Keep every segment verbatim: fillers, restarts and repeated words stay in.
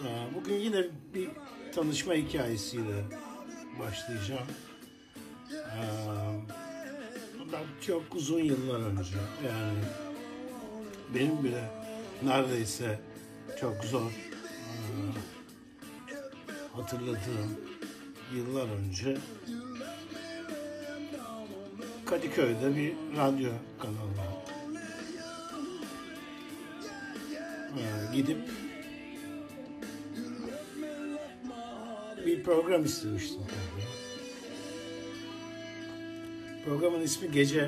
Bugün yine bir tanışma hikayesiyle başlayacağım. Bundan çok uzun yıllar önce, yani benim bile neredeyse çok zor hatırladığım yıllar önce Kadıköy'de bir radyo kanalına gidip bir program istemiştim. Programın ismi Gece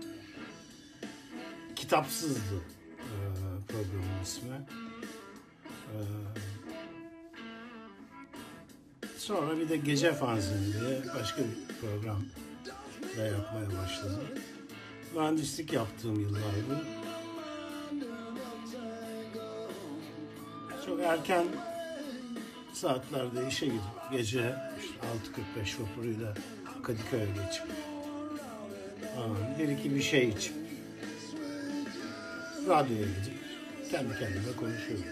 Kitapsızdı. Programın ismi. Sonra bir de Gece Fanzini diye başka bir program da yapmaya başladım. Mühendislik yaptığım yıllardı. Çok erken saatlerde işe gidip gece işte altı kırk beş vapuruyla Kadıköy'e geçip bir iki bir şey içip radyoya gidip kendi kendime konuşuyorum.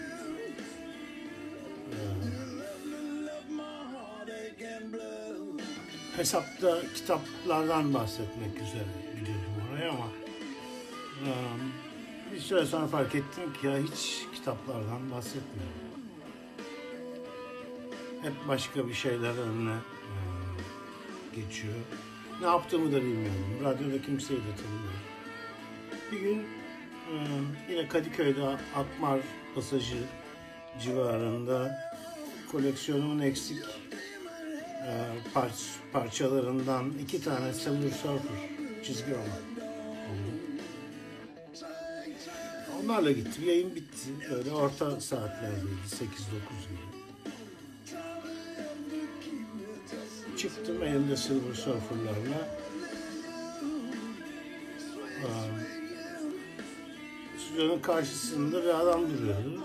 Hesapta kitaplardan bahsetmek üzere gidiyordum oraya ama bir süre sonra fark ettim ki ya hiç kitaplardan bahsetmiyorum. Hep başka bir şeyler önüne geçiyor. Ne yaptığımı da bilmiyorum. Radyoda kimseyi de tanımıyorum. Bir gün yine Kadıköy'de Akmar Pasajı civarında koleksiyonumun eksik par- parçalarından iki tane Silver Surfer çizgi roman. Onlarla gittim. Yayın bitti. Öyle orta saatlerdeydi. sekiz dokuz gibi. Çıktım elimde Silver Surfer'larla. Stüdyonun karşısında bir adam duruyordu.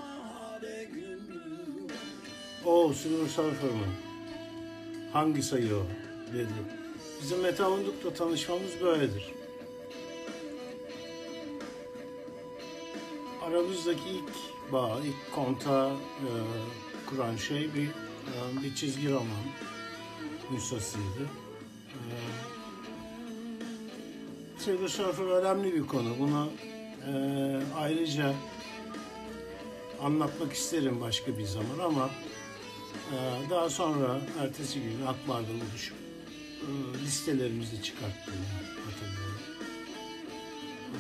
O Silver Surfer mı? Hangi sayı o? Dedi. Bizim Metavunduk'la tanışmamız böyledir. Aramızdaki ilk bağ, ilk kontağı e, kuran şey bir e, bir çizgi roman nüshasıydı. E, Silver Surfer önemli bir konu. Bunu e, ayrıca anlatmak isterim başka bir zaman ama e, daha sonra ertesi gün Akbar'da buluşup e, listelerimizi çıkarttığımı hatırlıyorum. E,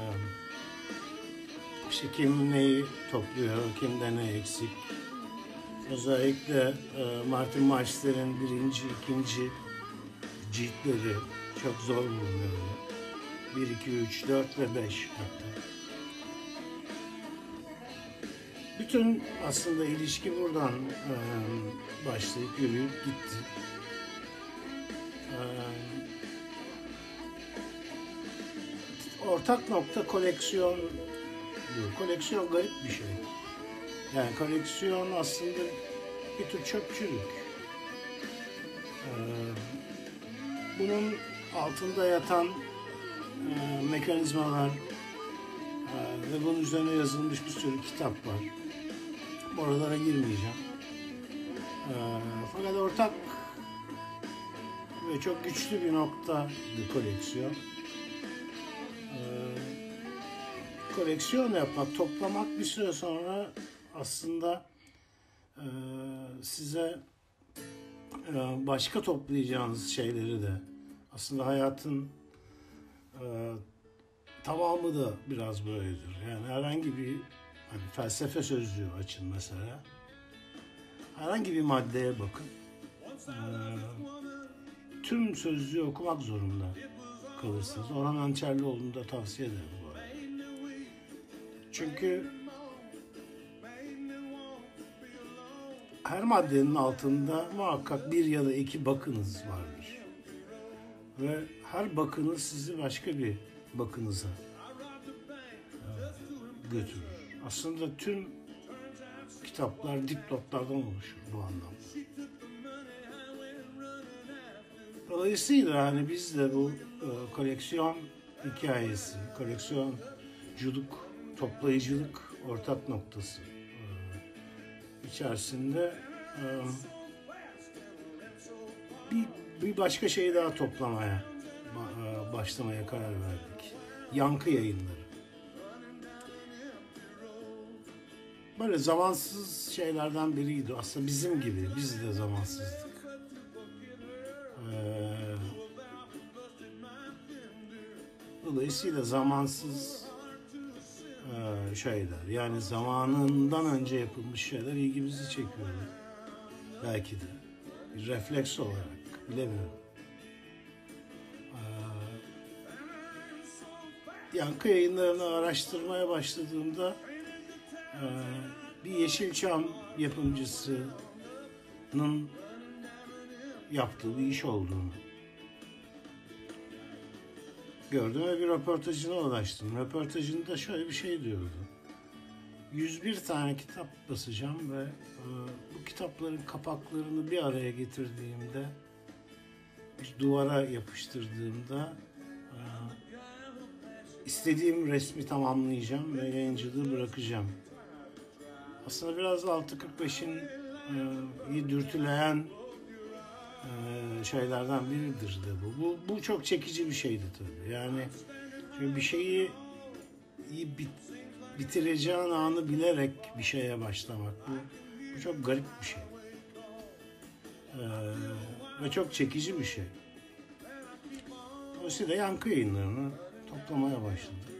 işte kim neyi topluyor, kimde ne eksik. Özellikle e, Martin Meister'in birinci, ikinci ciltleri çok zor bulunuyor. bir, iki, üç, dört ve beş hatta. Bütün aslında ilişki buradan e, başlayıp yürüyüp gitti. E, ortak nokta koleksiyon. Koleksiyon garip bir şey. Yani koleksiyon aslında bir tür çöpçülük. E, bunun altında yatan e, mekanizmalar e, ve bunun üzerine yazılmış bir sürü kitap var. Oralara girmeyeceğim. E, fakat ortak ve çok güçlü bir nokta bir koleksiyon. E, koleksiyon yapmak, toplamak bir süre sonra aslında e, size e, başka toplayacağınız şeyleri de aslında hayatın e, tamamı da biraz böyledir. Yani herhangi bir hani felsefe sözlüğü açın mesela. Herhangi bir maddeye bakın. E, tüm sözlüğü okumak zorunda kalırsınız. Orhan Hançerlioğlu'nu da tavsiye ederim bu arada. Çünkü her maddenin altında muhakkak bir ya da iki bakınız vardır. Ve her bakınız sizi başka bir bakınıza götürür. Aslında tüm kitaplar dipnotlardan oluşur bu anlamda. Dolayısıyla hani biz de bu e, koleksiyon hikayesi, koleksiyonculuk, toplayıcılık ortak noktası içerisinde e, bir, bir başka şeyi daha toplamaya e, başlamaya karar verdik. Yankı Yayınları. Böyle zamansız şeylerden biriydi. Aslında bizim gibi. Biz de zamansızdık. Ee, dolayısıyla zamansız e, şeyler. Yani zamanından önce yapılmış şeyler ilgimizi çekiyor. Belki de. Bir refleks olarak. Bilemiyorum. Ee, Yankı Yayınlarını araştırmaya başladığımda bir Yeşilçam yapımcısının yaptığı bir iş olduğunu gördüm ve bir röportajına ulaştım. Röportajında şöyle bir şey diyordu. yüz bir tane kitap basacağım ve bu kitapların kapaklarını bir araya getirdiğimde, bir duvara yapıştırdığımda istediğim resmi tamamlayacağım ve yayıncılığı bırakacağım. Aslında biraz altı kırk beşin e, dürtüleyen e, şeylerden biridir de bu. bu. Bu çok çekici bir şeydi tabii. Yani çünkü bir şeyi iyi bit, bitireceğin anı bilerek bir şeye başlamak. Bu, bu çok garip bir şey. E, ve çok çekici bir şey. Dolayısıyla Yankı Yayınlarını toplamaya başladık.